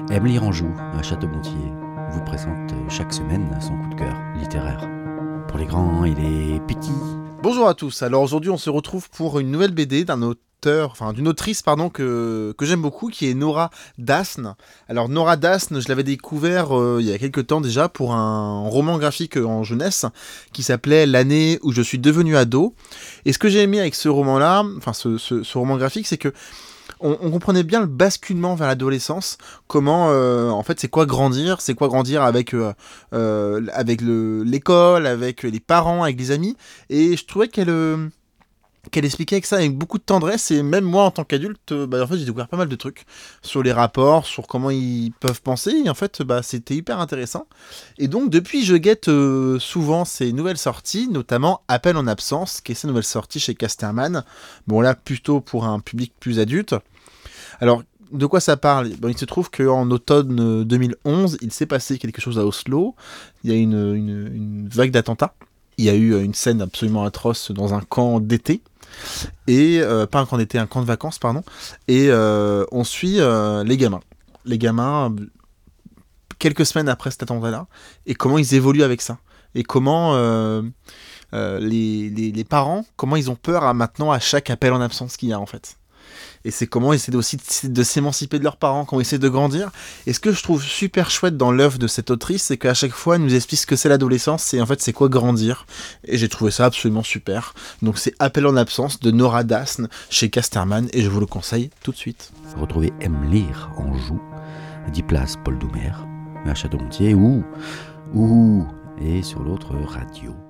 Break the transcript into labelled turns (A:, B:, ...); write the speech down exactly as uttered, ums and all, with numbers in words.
A: Aime lire en joue, à Château-Gontier, vous présente chaque semaine son coup de cœur littéraire. Pour les grands et les petits.
B: Bonjour à tous, alors aujourd'hui on se retrouve pour une nouvelle B D d'un auteur, enfin d'une autrice pardon que, que j'aime beaucoup, qui est Nora Dasn. Alors Nora Dasn, je l'avais découvert euh, il y a quelques temps déjà pour un roman graphique en jeunesse qui s'appelait L'année où je suis devenu ado. Et ce que j'ai aimé avec ce roman-là, enfin ce, ce, ce roman graphique, c'est que On, on comprenait bien le basculement vers l'adolescence, comment, euh, en fait, c'est quoi grandir, c'est quoi grandir avec, euh, euh, avec le, l'école, avec les parents, avec les amis, et je trouvais qu'elle, euh, qu'elle expliquait avec ça avec beaucoup de tendresse, et même moi en tant qu'adulte, euh, bah, en fait j'ai découvert pas mal de trucs sur les rapports, sur comment ils peuvent penser, et en fait bah, c'était hyper intéressant. Et donc depuis je guette euh, souvent ces nouvelles sorties, notamment Appel en absence, qui est sa nouvelle sortie chez Casterman, bon là plutôt pour un public plus adulte. Alors de quoi ça parle? Bon, il se trouve qu'en automne deux mille onze, il s'est passé quelque chose à Oslo, il y a une, une, une vague d'attentats. Il y a eu une scène absolument atroce dans un camp d'été, et euh, pas un camp d'été, un camp de vacances, pardon. Et euh, on suit euh, les gamins, les gamins quelques semaines après cet attentat-là, et comment ils évoluent avec ça, et comment euh, euh, les, les, les parents, comment ils ont peur à, maintenant à chaque appel en absence qu'il y a en fait. Et c'est comment essayer aussi de, de s'émanciper de leurs parents, comment essayer de grandir. Et ce que je trouve super chouette dans l'œuvre de cette autrice, c'est qu'à chaque fois, elle nous explique ce que c'est l'adolescence, et en fait, c'est quoi grandir. Et j'ai trouvé ça absolument super. Donc c'est Appel en absence de Nora Dasn chez Casterman, et je vous le conseille tout de suite.
A: Retrouvez Aime lire en joue, dix places Paul Doumer, à Château-Gontier, ou, ou, et sur l'autre radio.